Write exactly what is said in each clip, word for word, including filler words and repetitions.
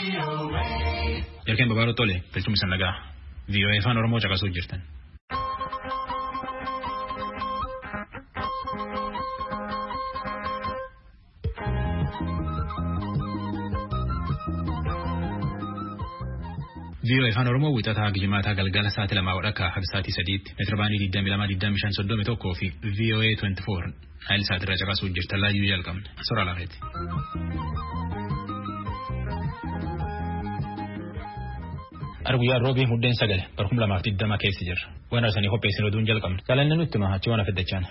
Jarkeen babaaruu tole galchuun isa nagaa V O A afaan Oromoo caqasuu jirtan. V O A afaan Oromoo wixataa gijimaataa galgala sa'aatii lamaa wadhakka haga sa'aatii sadiitti meetira baanii digdami lama digdami shan soddomi tokkoo fi V O A twenty-four haali sa'aatirra caqasuu jirtan laayyuu jalqabne sora lafeeti. Arguyyaa roobii muddeen sagale barkum lamaaf digdama keessa jirra. Waan arsanii qopheessin oduun jalqabne. Salanni nutti hima achi waan afeddachaan.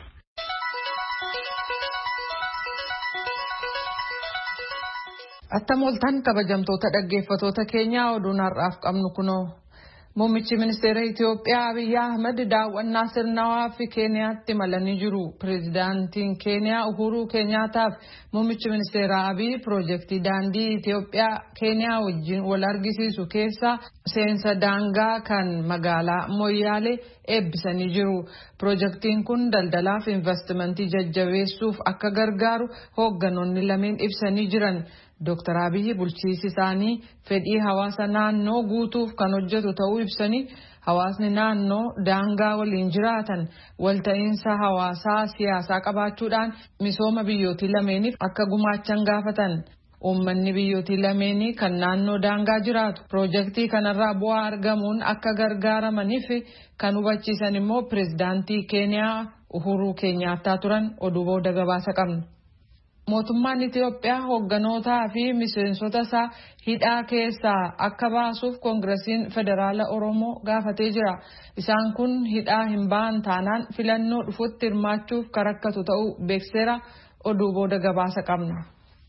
Attamoltan kabajamtoota dhaggeeffatoota keenyaa oduun har'aaf qabnu kunoo. Muummichi ministeera Itoophiyaa Abiy Ahmed daawwannaa sirnawaa fi Keeniyaatti malanii jiru. Pireezidaantiin Keeniyaa Uhuru Kenyaataaf muummichi ministeera Abiy piroojeektii daandii Itoophiyaa Keeniyaa wajjin wal argisiisu keessa seensa daangaa kan magaalaa Moyyaalee eebbisanii jiru. Piroojeektiin kun daldalaaf investimentii jajjabeessuuf akka gargaaru hoogganoonni lameen ibsanii jiran. Doktor Abiy bulchiinsi isaanii fedhii hawaasa naannoo guutuuf kan hojjetu ta'uu ibsanii hawaasni naannoo daangaa waliin jiraatan walta'iinsa hawaasaa siyaasaa qabaachuudhaan misooma biyyootii lameeniif akka gumaachan gaafatan. Uummanni biyyootii lameenii kan naannoo daangaa jiraatu piroojeektii kanarraa bu'aa argamuun akka gargaaramaniif kan hubachiisan immoo pireezidaantii Keeniyaa Uhuru Kenyaattaa turan oduu booda gabaasa qabna. Mootummaan Itoophiyaa hoogganotaa fi miseensota isaa hidhaa keessaa akka baasuuf Koongiresiin Federaala Oromoo gaafatee jira. Isaan kun hidhaa hin ba'an taanaan filannoo dhufutti hirmaachuuf karakkatu ta'uu beekseera oduu booda gabaasa qabna.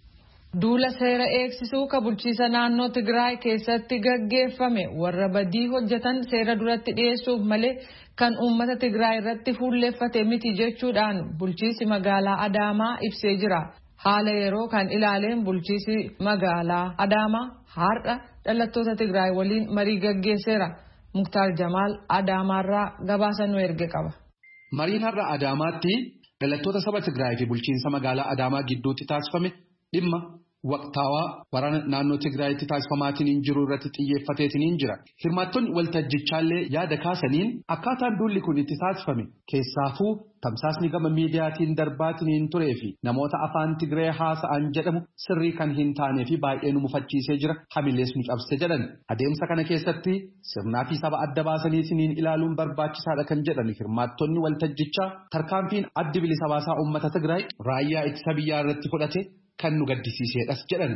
Duula seera eegsisuu ka bulchiisa naannoo Tigraay keessatti gaggeeffame warra badii hojjetan seera duratti dhiyeessuuf malee kan uummata Tigraay irratti fuulleeffate miti jechuudhaan bulchiisi magaalaa Adaamaa ibsee jira. Haala yeroo kan ilaaleen bulchiisi magaalaa Adaamaa har'a dhalattoota Tigraay waliin marii gaggeesseera. Muktaar Jamaal Adaamaarraa gabaasa nu erge qaba. Mariin har'a Adaamaatti dhalattoota saba Tigraay fi bulchiinsa magaalaa Adaamaa gidduutti taasifame dhimma waqtaawaa waraana naannoo Tigraayitti taasifamaatiin jiru irratti xiyyeeffateetiin jira. Hirmaattonni waltajjichaallee yaada kaasaniin akkaataan duulli kun itti taasifame keessaafuu tamsaasni gama miidiyaatiin darbaatiin turee fi namoota afaan Tigree haasa'an jedhamu sirrii kan hin taanee fi baay'ee nu mufachiisee jira hamilees nu cabse jedhan. Adeemsa kana keessatti sirnaa fi saba adda baasaniitiin ilaaluun barbaachisaadha kan jedhan hirmaattonni waltajjichaa tarkaanfiin addi bilisa baasaa uummata Tigraay raayyaa ittisa biyyaa irratti fudhate kan nu gaddisiiseedhas jedhan.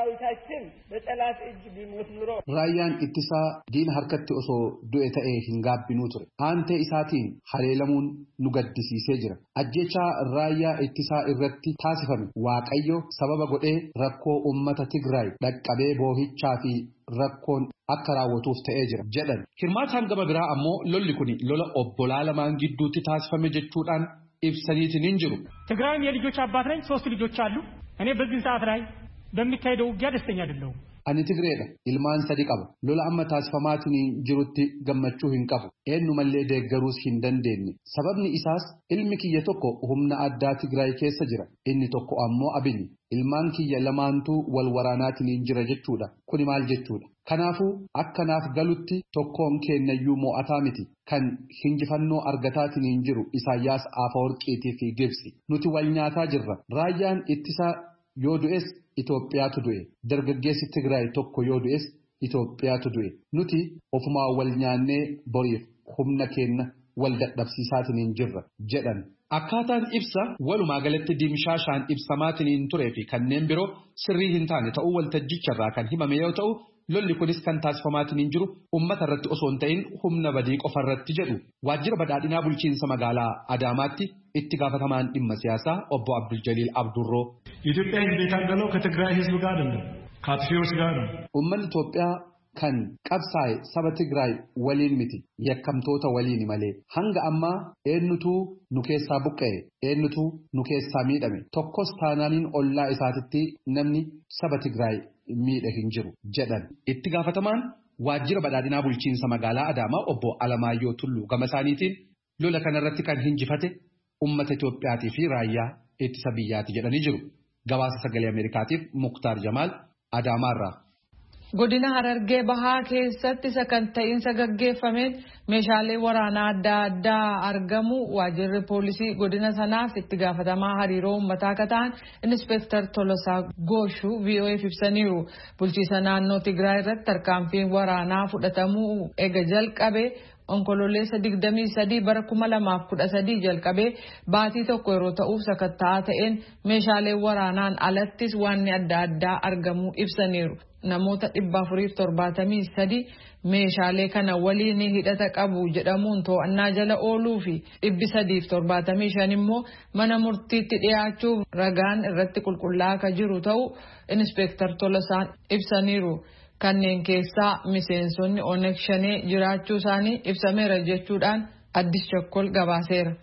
Raayyaan ittisaa diina harkatti osoo du'e ta'ee hin gaabbinuu ture. Aantee isaatiin haleelamuun nu gaddisiisee jira. Ajjechaa raayyaa ittisaa irratti taasifame Waaqayyo sababa godhee rakkoo uummata Tigraay dhaqqabee boohichaa fi rakkoon akka raawwatuuf ta'ee jira jedhan. Hirmaataan gama biraa ammoo lolli kun lola obbolaa lamaan gidduutti taasifame jechuudhaan ibsaniitiin hin jiru. Tigraayም የልጆች አባት ነኝ ሶስት ልጆች አሉ. እኔ በዚህ ሰዓት ላይ በሚካሄደው ውጊያ ደስተኛ አይደለሁም. Ani Tigreedha. Ilmaan sadi qaba. Lola amma taasifamaatiin jirutti gammachuu hin qabu. Eenyu mallee deeggaruus hin dandeenye. Sababni isaas ilmi kiyya tokko humna addaa Tigraay keessa jira. Inni tokko ammoo Abini. Ilmaan kiyya lamaantuu wal waraanaatiin jira jechuudha. Kuni maal jechuudha? Kanaafuu akkanaaf galutti tokkoon kennayyuu mo'ataa miti. Kan hinjifannoo argataatiin jiru Isaayyaas Afeworqiitii fi Gibsi. Nuti wal nyaataa jirra. Raayyaan ittisaa yoo du'es Itoophiyaatu du'e. Dargaggeessi Tigraay tokko yoo du'es Itoophiyaatu du'e. Nuti ofumaa wal nyaannee boriif humna keenya wal dadhabsiisaatiin jirra jedhan. Akkaataan ibsa walumaa galatti dimshaashaan ibsamaatiin turee fi kanneen biroo sirrii hin taane ta'uu waltajjicharraa kan himame yoo ta'u lolli kunis kan taasifamaatiin jiru uummata irratti osoo hin ta'in humna badii qofarratti jedhu. Waajjira badhaadhinaa bulchiinsa magaalaa Adaamaatti itti gaafatamaan dhimma siyaasaa obbo Abdul Jaliil Abdurroo. ኢትዮጵያ የታገለው ከትግራይ ህዝብ ጋር አይደለም ከአጥፊዎች ጋር ነው. Uummanni Itoophiyaa kan qabsaa'e saba Tigraay waliin miti yakkamtoota waliin malee hanga ammaa eenyutu nu keessaa buqqa'e eenyutu nu keessaa miidhame tokkos taanaaniin ollaa isaatitti namni saba Tigraay miidhe hin jiru jedhan. Itti gaafatamaan waajjira badhaadhinaa bulchiinsa magaalaa Adaamaa obbo Alamaayyoo Tulluu gama isaaniitiin lola kanarratti kan hinjifate uummata Itoophiyaatii fi raayyaa ittisa biyyaati jedhanii jiru. Gabaasa sagalee Ameerikaatiif Muktaar Jamaal Adaamaarraa. Godina Harargee Bahaa keessatti sakanta'iinsa gaggeeffameen meeshaalee waraanaa adda addaa argamu waajjirri poolisii godina sanaaf itti gaafatamaa hariiroo uummataa akka ta'an Inspektar Tolosaa Gooshuu V O F ibsaniiru. Bulchiisa naannoo Tigraay irratti tarkaanfiin waraanaa fudhatamuu ega jalqabe onkololeessa digdamii sadii bara kuma lamaaf kudha sadii jalqabee baatii tokko yeroo ta'uuf sakatta'aa ta'een meeshaalee waraanaan alattis wanni adda addaa argamuu ibsaniiru. Namoota dhibba afuriif torbaatamii sadi meeshaalee kana waliin hidhata qabu jedhamuun to'annaa jala ooluu fi dhibbi sadiif torbaatamii shan immoo mana murtiitti dhiyaachuuf ragaan irratti qulqullaa'aa akka jiru ta'u Inspektar Tolosaan ibsaniiru. Kanneen keessaa miseensonni Onek Shanee jiraachuu isaanii ibsameera jechuudhaan Addis Chakkol gabaaseera.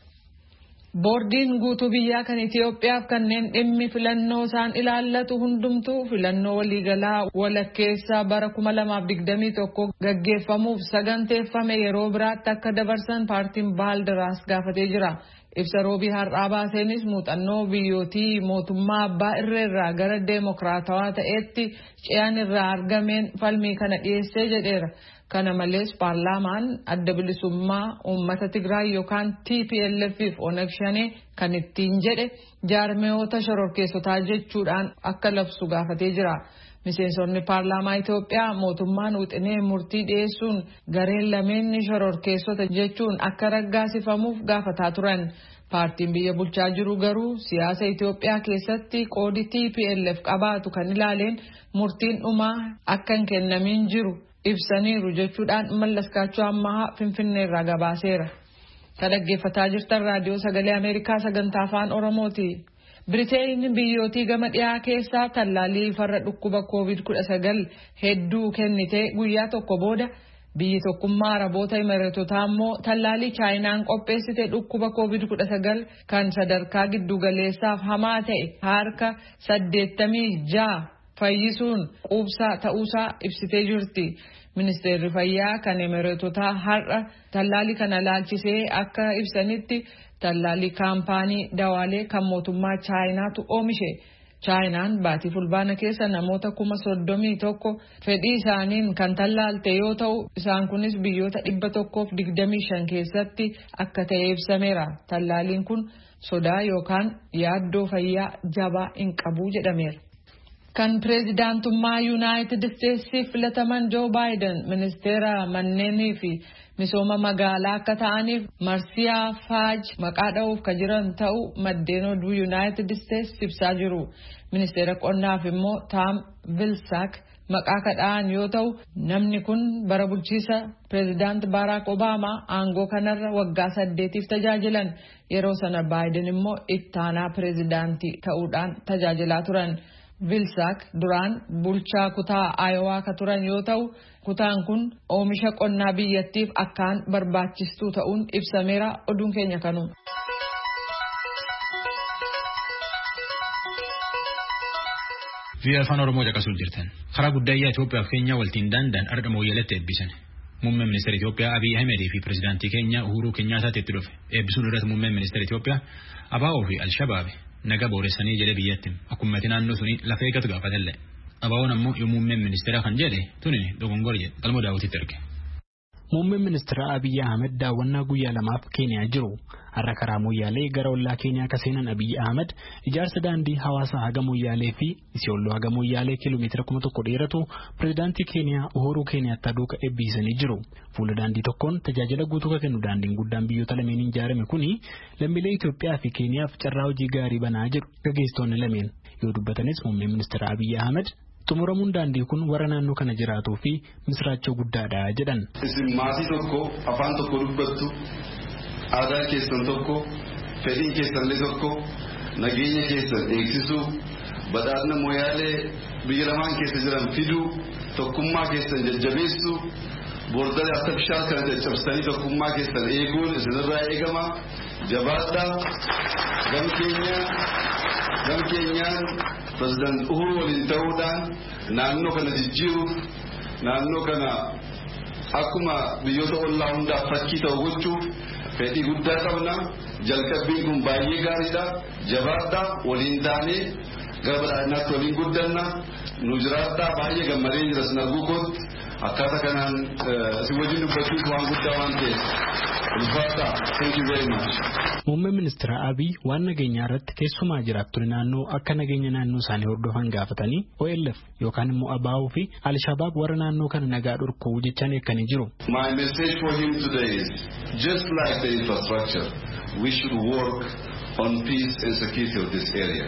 Boordiin guutuu biyyaa kan Itoophiyaaf kanneen dhimmi filannoo isaan ilaallatu hundumtuu filannoo waliigalaa walakkeessaa bara kuma lamaaf digdamii tokko gaggeeffamuuf saganteeffame yeroo biraatti akka dabarsan paartiin Baaldiraas gaafatee jira. Ibsa roobii har'aa baaseenis muuxannoo biyyootii mootummaa abbaa irreerraa gara deemokiraatawaa ta'eetti ce'an irraa argameen falmii kana dhiyeessee jedheera. Kana malees paarlaamaan adda bilisummaa uummata Tigraay yookaan T P L F fi Onek Shanee kan ittiin jedhe jaarmiyoota shororkeessotaa jechuudhaan akka labsu gaafatee jira. Miseensonni paarlaamaa Itoophiyaa mootummaan wixinee murtii dhiyeessuun gareen lameenni shororkeessota jechuun akka raggaasifamuuf gaafataa turan. Paartiin biyya bulchaa jiru garuu siyaasa Itoophiyaa keessatti qoodi T P L F qabaatu kan ilaaleen murtiin dhumaa akka hin kennamin jiru ibsaniiru jechuudhaan Mallaskaachuu Ammahaa Finfinnee irraa gabaaseera. Dhaggeeffataa jirtan raadiyoo sagalee Ameerikaa sagantaa afaan Oromooti. Biriteen biyyootii gama dhiyaa keessaa tallaalii farra dhukkuba koovid kudha sagal hedduu kennitee guyyaa tokko booda biyyi tokkummaa Araboota Imireetotaa immoo tallaalii Chaayinaan qopheessite dhukkuba koovid kudha sagal kan sadarkaa giddugaleessaaf hamaa ta'e harka saddeettamii ja'a fayyisuun quubsaa ta'uusaa ibsitee jirti. Ministeerri fayyaa kan Imireetotaa har'a tallaalii kana laalchisee akka ibsanitti tallaalii kaampaanii dawaalee kan mootummaa Chaayinaatu oomishe. Chaayinaan baatii fulbaana keessa namoota kuma soddomii tokko fedhii isaaniin kan tallaalte yoo ta'u isaan kunis biyyoota dhibba tokkoof digdamii shan keessatti akka ta'e ibsameera. Tallaaliin kun sodaa yookaan yaaddoo fayyaa jabaa hin qabu jedhameera. Kan pireezidaantummaa Yuunaayitid Isteetsiif filataman Joo Baayiden ministeera manneenii fi misooma magaalaa akka ta'aniif Marsiyaa Faaj maqaa dha'uuf kan jiran ta'u maddeen oduu Yuunaayitid Isteets ibsaa jiru. Ministeera qonnaaf immoo Taam Vilsaak maqaa kadhaan yoo ta'u namni kun bara bulchiisa pireezidaant Baaraak Obaamaa aangoo kanarra waggaa saddeetiif tajaajilan. Yeroo sana Baayiden immoo ittaanaa pireezidaantii ta'uudhaan tajaajilaa turan. Vilsaak duraan bulchaa kutaa Aayowaa ka turan yoo ta'u kutaan kun oomisha qonnaa biyyattiif akkaan barbaachistuu ta'uun ibsameera. Oduun keenya kanuma. Biyya afaan Oromoo caqasuuf jirtan karaa guddaayyaa Itoophiyaa fi Keenyaa waltiin daandaan ardha mooyyalatti eebbisan. Muummeen ministeera Itoophiyaa Abiy Ahmed fi pireezidaantii keenya Uhuruu Kenyaataatti itti dhufe. Eebbisuun irratti muummeen ministeera Itoophiyaa Abaa'oo fi Alshabaab naga booressanii jedhe biyyatti akkuma naannoo suni lafa eeggatu gaafatalle. Abaa'oon ammoo yoo muummeen ministeera kan jedhe tuni dogongor jedhe qalmoo daawwititti erge. Muummeen ministeera Abiy Ahmed daawwannaa guyyaa lamaaf Keeniyaa jiru. Har'a karaa Moyyaalee gara ollaa Keeniyaa akka seenan Abiy Ahmed ijaarsa daandii hawaasaa haga Moyyaalee fi Isiyooloo haga Moyyaalee kiiloomeetira kuma tokko dheeratu pireezidaantii Keeniyaa Uhuruu Kenyaattaa duuka eebbisanii jiru. Fuula daandii tokkoon tajaajila guutuu kan kennu daandiin guddaan biyyoota lameen ijaarame kuni lammiilee Itoophiyaa fi Keeniyaaf carraa hojii gaarii banaa jiru gaggeessitoonni lameen yoo dubbatanis muummeen ministeera Abiy Ahmed xumuramuun daandii kun warra naannoo kana jiraatuu fi misraachoo guddaadha jedhan. Isin maatii tokko afaan tokko dubbattu aadaa keessan tokko fedhiin keessanillee tokko nageenya keessan eegsisuu badhaadhina Moyyaalee biyya lamaan keessa jiran fiduu tokkummaa keessan jajjabeessuu boordaree akka bishaan kana caccabsanii tokkummaa keessan eeguun isinirraa eegama jabaadhaa gam keenya gam keenyaan President Uhuru waliin ta'uudhaan naannoo kana jijjiiruuf naannoo kana akkuma biyyoota ollaa hundaaf fakkii ta'u gochuuf fedhii guddaa qabna. Jalqabbiin kun baay'ee gaariidha. Jabaadhaa waliin taanee gara badhaadhinaatti waliin guddanna. nujrata baay'ee gammadee jira sinarguukoot akkata kanaan si wajjin dubbachuuf waan guddaa waan ta'eef ulfaata. Thank you very much. Muummeen ministeera Abiy waan nageenyaa irratti keessumaa jiraattonni naannoo akka nageenya naannoo isaanii hordofan gaafatanii O L F yookaan immoo A B O fi Al-Shabaab warra naannoo kana nagaa dhorkuu jechaan eekkanii jiru. My message for him today is just like the infrastructure, we should work on peace and security of this area.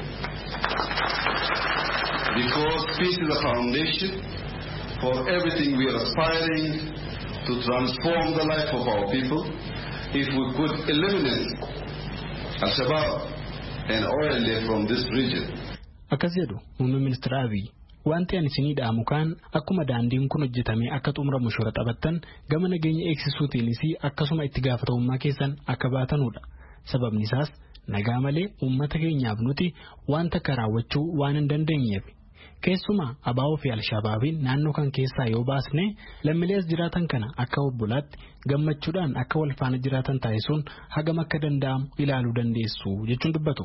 Because peace is a foundation for everything we are aspiring to transform the life of our people. If we could eliminate Al-Shabaab and O L F from this region. Akkas jedhu muummeen ministeera Abiy wanti ani isinii dhaamu kaan akkuma daandiin kun hojjetamee akka xumuramu shoora taphattan gama nageenya eegsisuutiinis akkasuma itti gaafatamummaa keessan akka baatanudha. Sababni isaas nagaa malee uummata keenyaaf nuti wanta karaawwachuu waan hin dandeenyeef. Keessumaa A B O fi Al-Shabaabiin naannoo kan keessaa yoo baasne lammiilees jiraatan kana akka obbolaatti gammachuudhaan akka wal faana jiraatan taasisuun hagam akka danda'amu ilaaluu dandeessu jechuun dubbatu.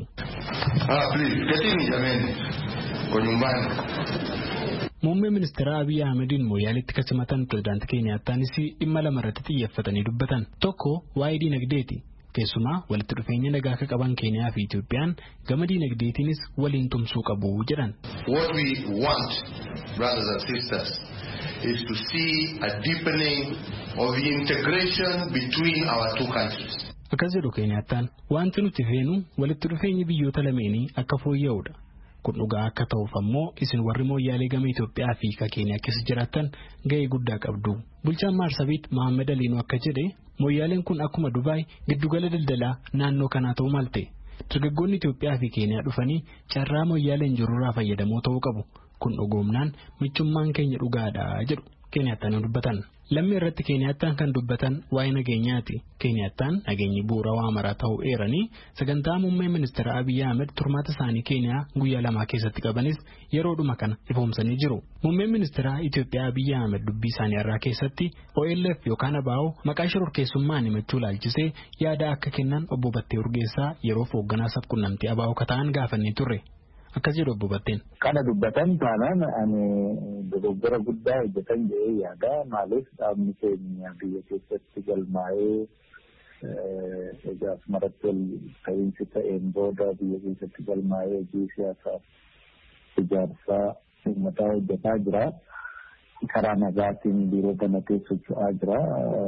Muummee ministeera Abiy Ahmediin Mooyaaleetti kasimatan pirezidaantii Keeniyaattaanis dhimma lama irratti xiyyeeffatanii dubbatan. Tokko waa'ee diinagdeeti. Keessumaa walitti dhufeenya nagaa akka qaban Keeniyaa fi Itoophiyaan gama diinagdeetiinis waliin tumsuu qabu jedhan. What we want, brothers and sisters, is to see a deepening of the integration between our two countries. Akkas jedhu Keeniyaattaan wanti nuti feenu walitti dhufeenyi biyyoota lameenii akka fooyya'udha. Kun dhugaa akka ta'uuf ammoo isin warri Mooyaalee gama Itoophiyaa fi Keeniyaa keessa jiraattan ga'ee guddaa qabdu. Bulchaan Maarsabiit Mohaammed Aliinuu akka jedhe Mooyaaleen kun akkuma Dubaay giddugala daldalaa naannoo kanaa ta'uu malte. Dargaggoonni Itoophiyaa fi Keeniyaa dhufanii carraa Mooyaaleen jirurraa fayyadamoo ta'uu qabu. Kun dhugoomnaan michummaan keenya dhugaadha jedhu Keeniyaattaan dubbatan. Lammii irratti Keeniyaattaan kan dubbatan waa'ee nageenyaati. Keeniyaattaan nageenyi bu'uura waa maraa ta'uu eeranii sagantaa muummee ministeera Abiy Ahmed turmaata isaanii Keeniyaa guyyaa lamaa keessatti qabanis yeroodhuma kana ifoomsanii jiru. Muummeen ministeera Itoophiyaa Abiy Ahmed dubbii isaanii irraa keessatti O L F yookaan A B O maqaa shororkeessummaan himachuu laalchisee yaada akka kennan obbo Battee Urgeessaa yeroo hoogganaa sabquunnamtii A B O kata'an gaafannee turre. Akkas jedhu obbo Batteen. Kana dubbatan taanaan ani dogoggora guddaa hojjetan jedhee yaada. Maaliif dhaabni keenya biyya keessatti galmaa'ee egaa maratti wal ta'iinsi ta'een booda biyya keessatti galmaa'ee hojii siyaasaa ijaarsaa uummataa hojjetaa jira. Karaa nagaatiin biiroo kana keessa socho'aa jira.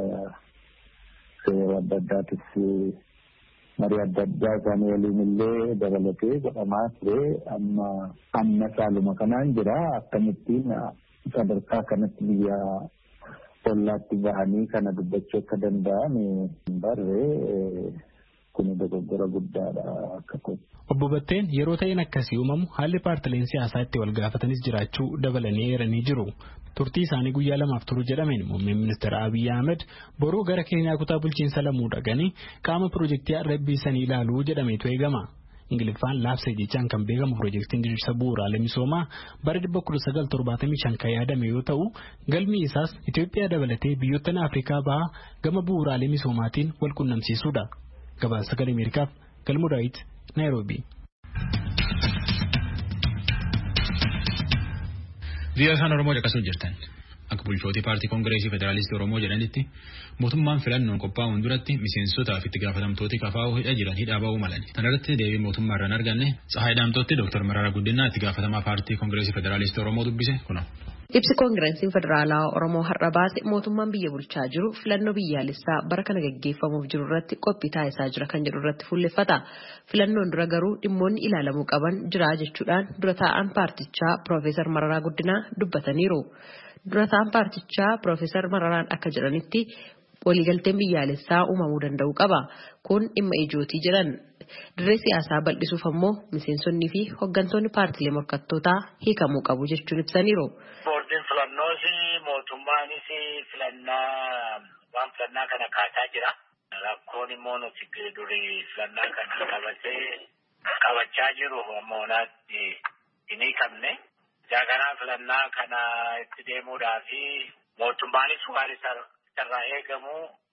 Seera adda addaatis marii adda addaa kan waliin illee dabalatee godhamaa ture amma amma saaluma kanaan jira akkamittiin sadarkaa kanatti biyya ollaatti bahanii kana dubbachuu akka danda'an barree kun dogoggora guddaadha akka kun. Obbo Batteen yeroo ta'een akkasii uumamu haalli paartileen siyaasaa itti wal gaafatanis jiraachuu dabalanii eeranii jiru. Turtii isaanii guyyaa lamaaf turu jedhameen muummeen ministeera Abiy Ahmed boruu gara Keeniyaa kutaa bulchiinsa Lamuu dhaqanii qaama piroojeektii arrabbiisanii ilaaluu jedhameetu eegama. Ingiliffaan laabsee jechaan kan beekamu piroojeektiin diriirsa bu'uuraalee misoomaa bara dhibba kudha sagal torbaatamii shan kan yaadame yoo ta'u galmi isaas Itoophiyaa dabalatee biyyoottan Afrikaa bahaa gama bu'uuraalee misoomaatiin wal qunnamsiisuudha. Gabaasa Sagalee Ameerikaaf Galmuu Daawit Naayiroobii. Biyya afaan Oromoo caqasuu jirtan akka bulchootii paartii Koongireesii Federaalistii Oromoo jedhanitti mootummaan filannoon qophaa'uun duratti miseensotaa fi itti gaafatamtooti kafaa'uu hidha jiran hidhaa ba'uu malan. Kana irratti deebii mootummaa irraan arganne Tsahaay Daamtootti Dooktar Mararaa Guddinaa itti gaafatamaa paartii Koongireesii Federaalistii Oromoo dubbise kuna. Ibsi Koongireesiin Federaalaa Oromoo har'a baase mootummaan biyya bulchaa jiru filannoo biyyaalessaa bara kana gaggeeffamuuf jiru irratti qophii taasisaa jira kan jedhu irratti fuulleffata. Filannoon dura garuu dhimmoonni ilaalamuu qaban jira jechuudhaan dura taa'an paartichaa Piroofeesar Mararaa Guddinaa dubbataniiru. Dura taa'an paartichaa Piroofeesar Mararaan akka jedhanitti waliigalteen biyyaalessaa uumamuu danda'u qaba. Kun dhimma ijootii jedhan. Dirree siyaasaa bal'isuuf ammoo miseensonnii fi hooggantoonni paartilee morkattootaa hiikamuu qabu jechuun ibsaniiru. Boordiin filannoos mootummaanis filannaa waan filannaa kana kaasaa jira. Rakkoon immoo nuti durii filannaa kana qabatee qabachaa jiru ammoo naatti hin hiikamne. Jaaganaa filannaa kana itti deemuudhaa fi mootummaanis waan isarraa eegamu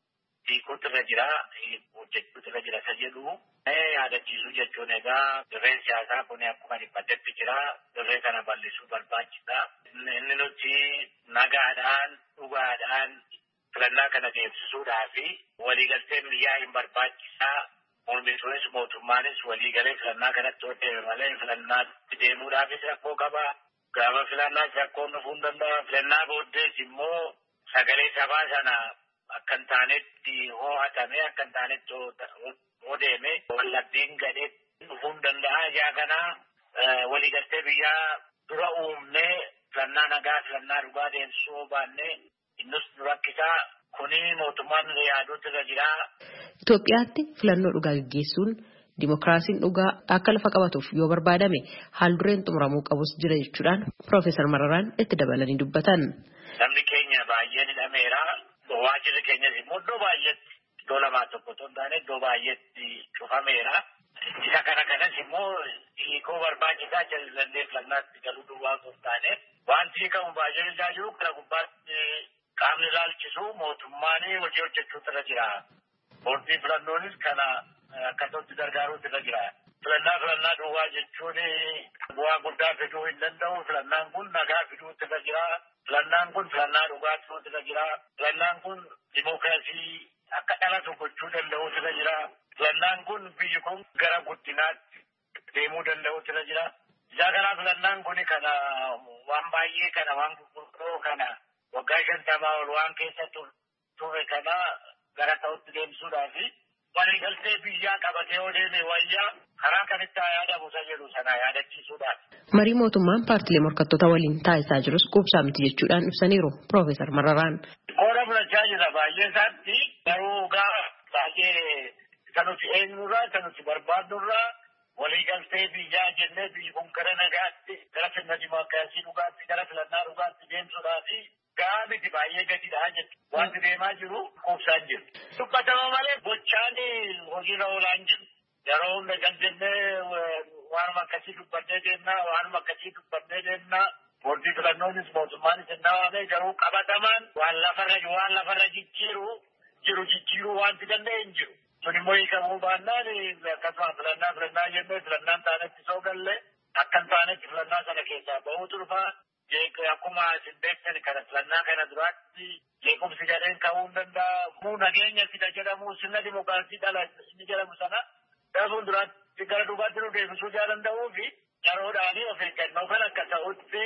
hiikuutu irra jira, hojjechuutu irra jira isa jedhu. Yaadachiisuu jechuun egaa dirreen siyaasaa kun akkuma dhiphatetti jira. Dirree kana bal'isuu barbaachisa. Inni nuti nagaadhaan, dhugaadhaan filannaa kana deemsisuudhaa fi waliigalteen biyyaa hin barbaachisaa. Mormituunis mootummaanis waliigalee filannaa kanatti hojjete malee filannaatti deemuudhaafis rakkoo qaba. Gaafa filannaas rakkoon dhufuu hin danda'a. Filannaa booddees immoo sagalee sabaa sana akka hin taanetti ho'atamee akka hin taanetti odeeme wallabdiin gadhee dhufuu hin danda'a. Ijaa kana waliigaltee biyyaa dura uumnee filannaa nagaa filannaa dhugaa deemsisuu baannee innus nu rakkisaa. Kuni mootummaan yaaduutu irra jira. Itoophiyaatti filannoo dhugaa gaggeessuun dimokiraasiin dhugaa akka lafa qabatuuf yoo barbaadame haal dureen xumuramuu qabus jira jechuudhaan Piroofeesar Mararaan itti dabalanii dubbatan. Namni keenya baay'een hidhameera. Waajjirri keenyas immoo iddoo baay'eetti iddoo lamaa tokko otoo hin taane iddoo baay'eetti cufameera. Isa kana kanas immoo hiikoo barbaachisaa jallisannee filannaatti galuu duwwaa osoo hin taane wanti hiikamu baay'een isaa jiru kana gubbaatti qaamni ilaalchisu mootummaan hojii hojjechuutu irra jira. Boordii filannoonis kana akkasumatti gargaaruutu irra jira. Filannaa filannaa duwwaa jechuun bu'aa guddaa fiduu hin danda'u. Filannaan kun nagaa fiduutu irra jira. Filannaan kun filannaa dhugaa fiduutu irra jira. Filannaan kun dimookiraasii akka dhalatu gochuu danda'uutu irra jira. Filannaan kun biyyi kun gara guddinaatti deemuu danda'uutu irra jira. Isaa kanaa filannaan kun kana waan baay'ee kana waan gurguddoo kana waggaa shantamaa ol waan keessa ture kana gara ta'utti deemsuudhaa fi waliigaltee biyyaa qabatee yoo deeme wayyaa karaa kamitti haa yaadamu isa jedhu sana yaadachiisuudhaaf. Marii mootummaan paartilee morkattoota waliin taasisaa jirus quubsaa miti jechuudhaan ibsaniiru Piroofeesar Mararaan. Qooda fudhachaa jira baay'ee isaatti garuu gaa baay'ee isa nuti eenyurraa isa nuti barbaadnurraa waliigaltee biyyaa jennee biyyi kun gara nagaatti gara sirna dimookiraasii dhugaatti gara filannaa dhugaatti deemsuudhaa fi gaa miti baay'ee gadiidha jechuudha. Wanti deemaa jiru quubsaan jiru. Dubbatama malee gochaan hojiirra oolaa hin jiru. Yeroo hunda kan jennee waanuma akkasii dubbannee deemnaa waanuma akkasii dubbannee deemnaa boordii filannoonis mootummaanis hin dhawaame garuu qabatamaan waan lafarra waan lafarra jijjiiru jiru jijjiiruu wanti danda'e hin jiru. Kun immoo hiikamuu baannaan akkasuma filannaa filannaa jennee filannaan taanetti soo galle akka hin taanetti filannaa sana keessaa bahuutu dhufaa. Akkuma isin beektan kana filannaa kana duraatti jeequmsi gadheen ka'uu hin danda'a. Muu nageenya fida jedhamu sirna dimookiraasii dhala inni jedhamu sana gara duraatti gara duubaatti nu deebisuu jaa danda'uu fi yeroodhaanii of eeggannoo kan akka ta'utti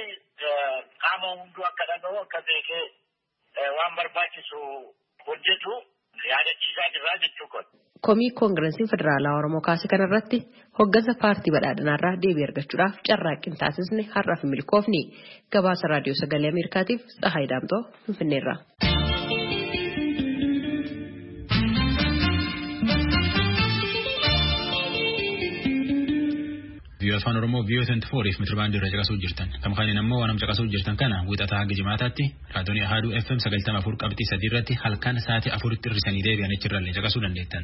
qaama hunduu akka dhaga'u akka beekee waan barbaachisu hojjetu yaadachiisaa jirraa jechuu kun. Komii Koongireesiin Federaalaa Oromoo kaase kanarratti hoggansa paartii badhaadhinaarraa deebii argachuudhaaf carraaqqii taasisne har'aaf milkoofni. Gabaasa Raadiyoo Sagalee Ameerikaatiif Tsahaay Daamtoo Finfinneerraa. Biyya afaan Oromoo biyya twenty four if mitirbaandii irra caqasuu jirtan. Kam kaaniin ammoo waan caqasuu jirtan kana wixataa hanga jimaataatti raadiyoon Ahaduu F M sagaltama afur qabxii sadii irratti halkan sa'aatii afuritti hirrisanii deebi'an achirrallee caqasuu dandeettan.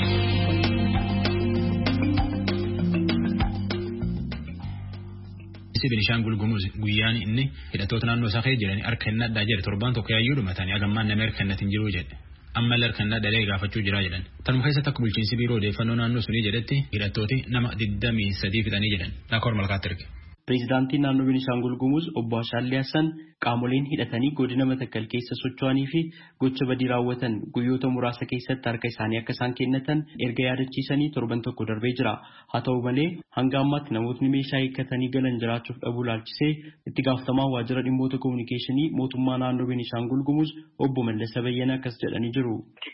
Isi Beenishaangul Gumuz guyyaan inni hidhattoota naannoo isaa keessa jiran harka hin nadhaa jedhe torban tokko yaayyuu dhumatanii hagammaan nama harka hin jiru jedhe. Amma harka hin nadhaa gaafachuu jira jedhan. Tanuma keessatti akka bulchiinsi biiroo odeeffannoo naannoo sunii jedhetti hidhattooti nama digdamii sadii fixanii jedhan. Naakor malkaatti erge. Pireezidaantiin naannoo Beenishaangul Gumuz obbo Ashaallee Hassan qaamoleen hidhatanii godina Matakkal keessa socho'anii fi gocha badii raawwatan guyyoota muraasa keessatti harka isaanii akka isaan kennatan erga yaadachiisanii torban tokko darbee jira. Haa ta'u malee hanga ammaatti namootni meeshaa hiikkatanii galan jiraachuuf dhabuu laalchisee itti gaafatamaa waajjira dhimmoota kominikeeshinii mootummaa naannoo Beenishaangul Gumuz obbo Mallasa Bayyana akkas jedhanii jiru.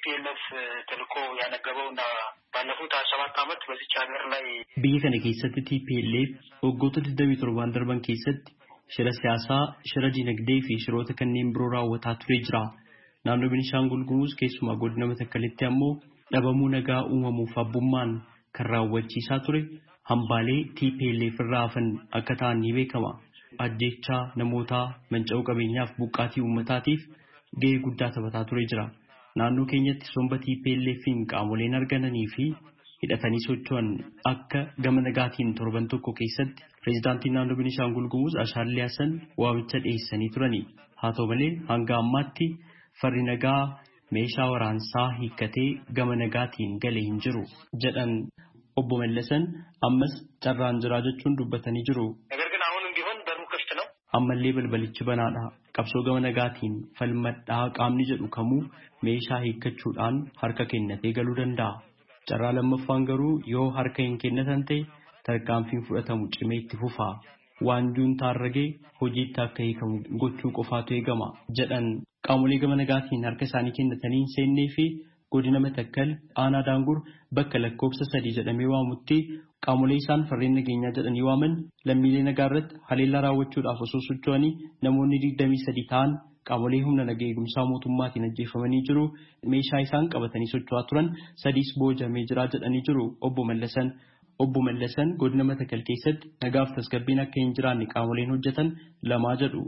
Biyya kana keessatti T P L F waggoota digdamii torban darban keessatti shira siyaasaa, shira dinagdee fi shiroota kanneen biroo raawwataa ture jira. Naannoo Beenishaangul Gumuz keessumaa godina Matakkalitti ammoo dhabamuu nagaa uumamuuf abbummaan kan raawwachiisaa ture hambaalee T P L F irraa hafan akka ta'an ni beekama. Ajjeechaa namootaa, manca'uu qabeenyaaf buqqaatii uummataatiif gahee guddaa taphataa ture jira. Naannoo keenyatti somba T P L F'n qaamoleen argananii fi hidhatanii socho'an akka gama nagaatiin torban tokko keessatti pireezidaantiin naannoo Beenishaangul Gumuz Ashaallee Hassan waamicha dhiyeessanii turani. Haa ta'u malee hanga ammaatti farri nagaa meeshaa waraansaa hiikkatee gama nagaatiin galee hin jiru jedhan obbo Mallasan ammas carraan jiraa jechuun dubbatanii jiru. Ammallee balbalichi banaadha. Qabsoo gama nagaatiin falmadhaa qaamni jedhu kamuu meeshaa hiikkachuudhaan harka kennatee galuu danda'a. Carraa lammaffaan garuu yoo harka hin kennatan ta'e tarkaanfiin fudhatamu cimee itti fufa. Waanjuun taarragee hojiitti akka hiikamu gochuu qofaatu eegama jedhan qaamolee gama nagaatiin harka isaanii kennatanii hin seennee fi godina Matakkal aanaa Daangur bakka lakkoofsa sadii jedhamee waamutti qaamolee isaan farreen nageenyaa jedhanii waaman lammiilee nagaa irratti haleellaa raawwachuudhaaf osoo socho'anii namoonni digdamii sadii ta'an qaamolee humna nagaa eegumsaa mootummaatiin ajjeefamanii jiru. Meeshaa isaan qabatanii socho'aa turan sadiis boojamee jira jedhanii jiru obbo Mallasan. Obbo Mallasan godina Matakkal keessatti nagaaf tasgabbiin akka hin jiraanne qaamoleen hojjetan lamaa jedhu.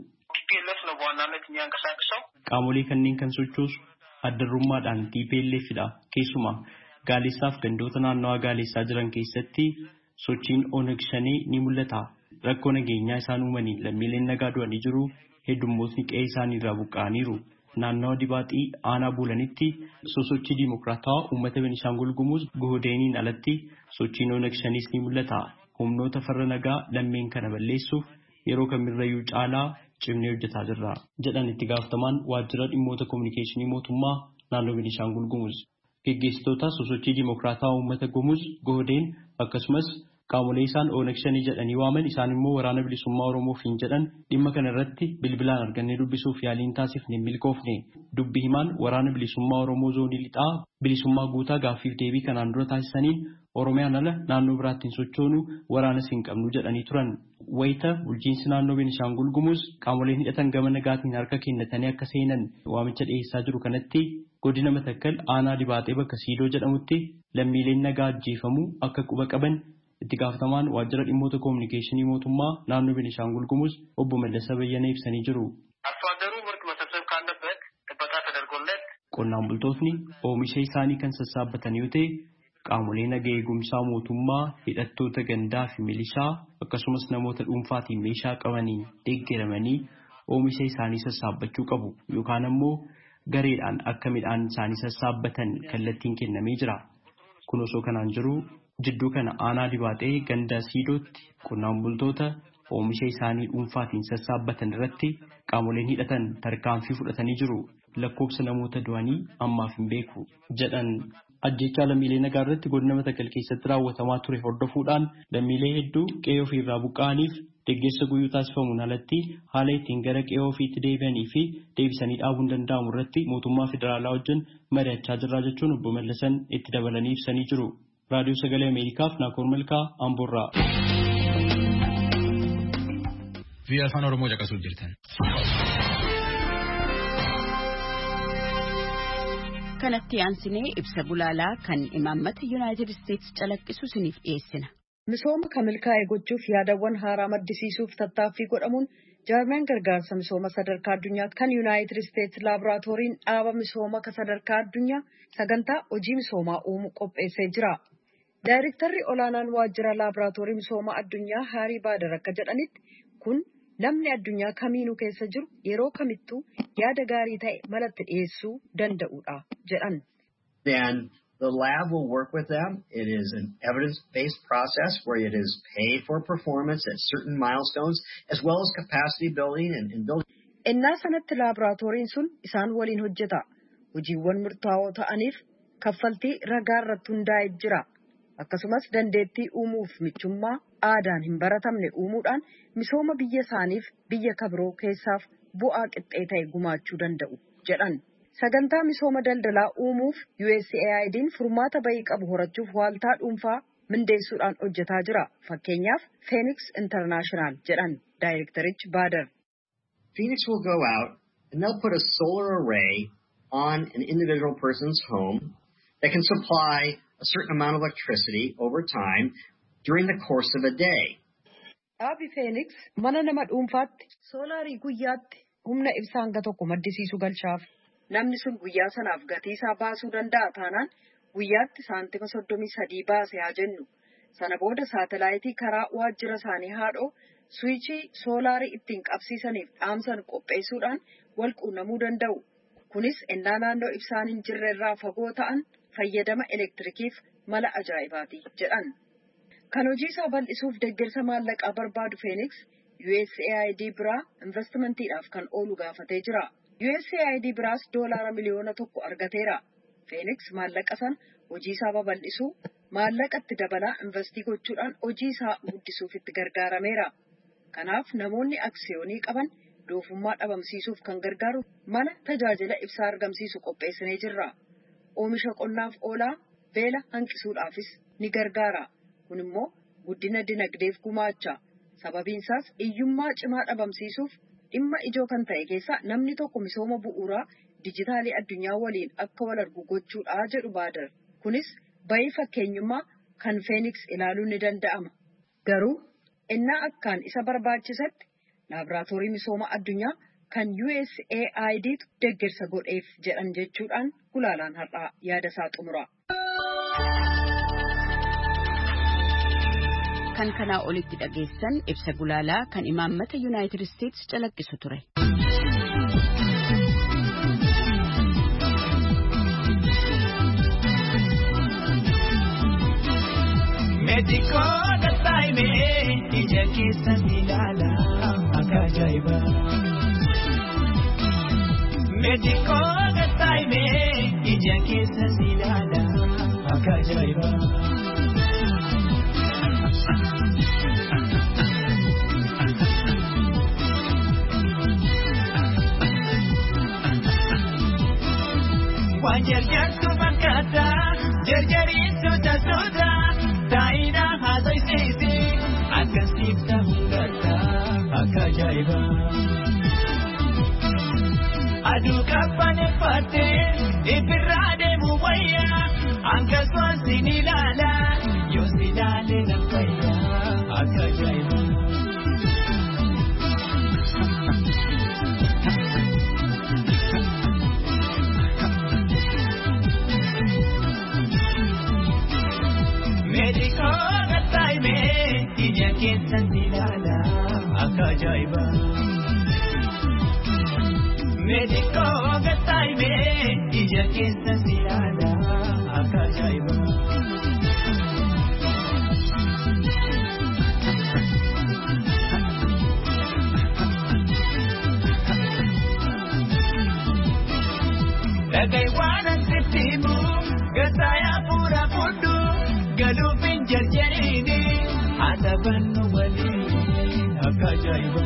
Qaamolee kanneen kan sochoosu addarrummaadhaan T P L F dha. Keessumaa Gaaleessaaf gandoota naannawaa Gaaleessaa jiran keessatti sochiin Oneg Shanee ni mul'ata. Rakkoo nageenyaa isaan uumaniin lammiileen nagaa du'anii jiru. Heddummootni qe'ee isaanii irraa buqqa'aniiru. Naannawa Dibaaxii aanaa Buulanitti sosochii Dimokiraatawaa uummata Beenishaangul Gumuz Gohodeeniin alatti sochiin Oneg Shanees ni mul'ata. Humnoota farra nagaa lammeen kana balleessuuf yeroo kamirrayyuu caalaa cimnee hojjetaa jirra jedhan itti gaafatamaan waajjira dhimmoota kominikeeshinii mootummaa naannoo Beenishaangul Gumuz. Gaggeessitoota sosochii Dimokiraatawaa uummata Gumuz Gohodeen akkasumas qaamolee isaan Oneg Shanee jedhanii waaman isaan immoo waraana bilisummaa Oromoof hin jedhan dhimma kana irratti bilbilaan argannee dubbisuuf yaaliin taasifne milkoofne. Dubbi himaan waraana bilisummaa Oromoo zoonii lixaa bilisummaa guutaa gaaffiif deebii kanaan dura taasisaniin Oromiyaan ala naannoo biraatti hin sochoonu waraanas hin qabnu jedhanii turan. Wayita bulchiinsi naannoo Beenishaangul Gumuz qaamoleen hidhatan gama nagaatiin harka kennatanii akka seenan waamicha dhiyeessaa jiru kanatti godina Matakkal aanaa Dibaaxee bakka Siidoo jedhamutti lammiileen nagaa ajjeefamuu akka quba qaban itti gaafatamaan waajjira dhimmoota kominikeeshinii mootummaa naannoo Beenishaangul Gumuz obbo Mallasa Bayyana ibsanii jiru. Qonnaan bultootni oomisha isaanii kan sassaabbatan yoo ta'e qaamolee nagaa eegumsaa mootummaa hidhattoota gandaa fi milishaa akkasumas namoota dhuunfaatiin meeshaa qabanii deeggaramanii oomisha isaanii sassaabbachuu qabu yookaan ammoo gareedhaan akka midhaan isaanii sassaabbatan kallattiin kennamee jira. Kun osoo kanaan jiru jidduu kana aanaa Dibaaxee ganda Siidootti qonnaan bultoota oomisha isaanii dhuunfaatiin sassaabbatan irratti qaamoleen hidhatan tarkaanfii fudhatanii jiru. Lakkoofsa namoota du'anii ammaaf hin beeku jedhan. Ajjechaa lammiilee nagaa irratti godina Matakkal keessatti raawwatamaa ture hordofuudhaan lammiilee hedduu qe'ee ofii irraa buqqa'aniif deeggarsa guyyuu taasifamuun alatti haala ittiin gara qe'ee ofiitti deebi'anii fi deebisanii dhaabuun danda'amu irratti mootummaa federaalaa wajjin mari'achaa jirra jechuun obbo Mallasan itti dabalanii ibsanii jiru. Raadiyoo Sagalee Ameerikaaf Naakoor Malkaa Amboorraa. Fi afaan Oromoo caqasuuf jirtan. Kanatti aansinee ibsa bulaalaa kan imaammata Yuunaayitid Isteetsi calaqqisu isiniif dhiyeessina. Misooma kan milkaa'e gochuuf yaadawwan haaraa maddisiisuuf tattaaffii godhamuun jaarmeen gargaarsa misooma sadarkaa addunyaa kan Yuunaayitid Isteetsi laaboraatooriin dhaaba misooma sadarkaa addunyaa sagantaa hojii misoomaa uumuu qopheessee jira. Daayirektarri olaanaan waajjira laaboraatoorii misooma addunyaa Haarii Baadar akka jedhanitti kun namni addunyaa kamiinuu keessa jiru yeroo kamittuu yaada gaarii ta'e malatti dhiyeessuu danda'uudha jedhan. Then the lab will work with them. It is an evidence-based process where it is paid for performance at certain milestones as well as capacity building and, and building. Innaa sanatti laaboraatooriin sun isaan waliin hojjeta. Hojiiwwan murtaa'oo ta'aniif kaffaltii ragaa irratti hundaa'ee jira. Akkasumas dandeettii uumuuf michummaa aadaan hin baratamne uumuudhaan misooma biyya isaaniif biyya kabiroo keessaaf bu'aa qixxee ta'e gumaachuu danda'u jedhan. Sagantaa misooma daldalaa uumuuf U S A I D'n furmaata bahii qabu horachuuf waaltaa dhuunfaa mindeessuudhaan hojjetaa jira. Fakkeenyaaf Phoenix International jedhan daayirektarichi Baadar. Phoenix will go out and they'll put a solar array on an individual person's home that can supply a certain amount of electricity over time during the course of a day. Dhaabi Phoenix mana nama dhuunfaatti soolaarii guyyaatti humna ibsaa hanga tokko maddisiisu galchaaf. Namni sun guyyaa sanaaf gatii isaa baasuu danda'a taanaan guyyaatti saantima soddomii sadii baase haa jennu. Sana booda saatalaayitii karaa waajjira isaanii haadhoo suwichii soolaarii ittiin qabsiisaniif dhaamsan qopheessuudhaan wal quunnamuu danda'u. Kunis ennaa naannoo ibsaan hin jirre irraa fagoo ta'an fayyadama elektirikiif mala ajaa'ibaati jedhan. Kan hojii isaa bal'isuuf deeggarsa maallaqaa barbaadu Phoenix U S A I D biraa investimantiidhaaf kan oolu gaafatee jira. U S A I D biraas doolaara miliyoona tokko argateera. Phoenix maallaqa san hojii isaa babal'isuu maallaqa itti dabalaa investii gochuudhaan hojii isaa guddisuuf itti gargaarameera. Kanaaf namoonni aksiyoonii qaban doofummaa dhabamsiisuuf kan gargaaru mala tajaajila ibsaa argamsiisu qopheessinee jirra. Oomisha qonnaaf oolaa beela hanqisuudhaafis ni gargaara. Kun immoo guddina dinagdeef gumaacha. Sababiin isaas hiyyummaa cimaa dhabamsiisuuf dhimma ijoo kan ta'e keessaa namni tokko misooma bu'uuraa dijitaalii addunyaa waliin akka wal argu gochuudha jedhu Baadar. Kunis bayii fakkeenyummaa kan Phoenix ilaaluun ni danda'ama. Garuu innaa akkaan isa barbaachisatti laaboraatoorii misooma addunyaa kan U S A I Dtu deeggarsa godheef jedhan jechuudhaan gulaalaan har'aa yaada isaa xumura. Kan kanaa olitti dhageessan ibsa gulaalaa kan imaammata United States calaqqisu ture. Mexico da taime ija keessa ilala akka ajaa'iba. Mexico da taime ija keessa ilala akka ajaa'iba. Waan jarjartu fakkaata jarjariitu tasoota taa'ina haasa'isiisi akkasiif ta'uudhaata akka ajaa'iba. Aduu qabbaneeffattee ibirraa deemu wayyaa akkasumas sin ilaala yoo si ilaalee na fayyaa akka ajaa'iba. Mexico da taime ija keessa ilala akka ajaa'iba. Mexico da taime ija keessa ilala akka ajaa'iba. Dhagai waan asitti himu gataa pura fudhu. Galufin jarjarini adabannu waliin akka ajaa'iba.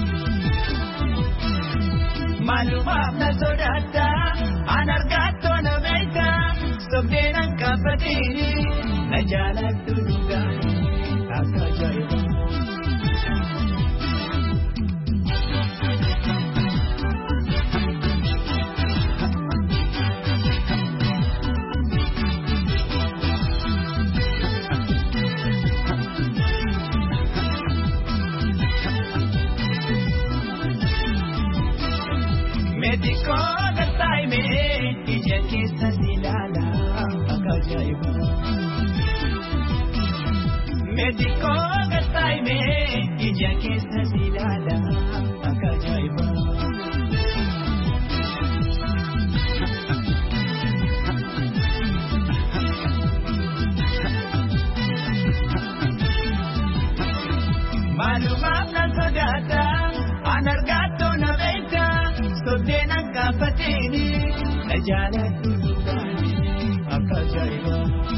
Maalumaaf na sodaata an argaatoo na beekta sobdeen an kaafatiini na jaaladhu dhugaani akka ajaa'iba. Mexico da taime ija keessa ilala akka ajaa'iba. Mexico da taime ija keessa ilala akka ajaa'iba. Maalumaaf na sodaata an argaatoo na beekta. Sobdeen an kaafatiini na jaaladhu dhugaani akka ajaa'iba.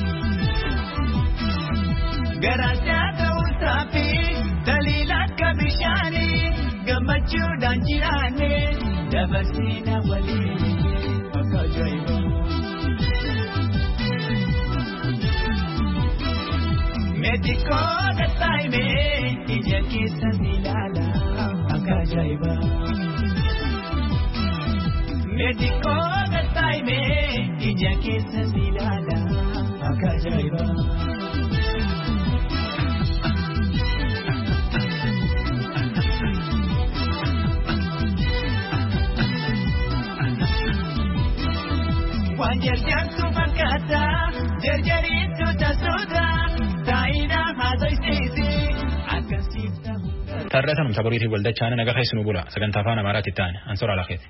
Garaasaa ta'uusaa fi daliila akka bishaani gammachuudhaan jiraanne dabarsiina waliin akka ajaa'iba. Mexico da taime ija keessa ilala akka ajaa'iba. Mexico da taime ija keessa ilala akka ajaa'iba. Waan jarjartu fakkaata jarjariitu tasoota taa'ina haasa'isiisi akkasiif ta'uudha. Tarreetanum sabariitii waldachaan nagaa keessanuu bula sagantaa afaan Amaaraatti ta'an ansoora lakeeti.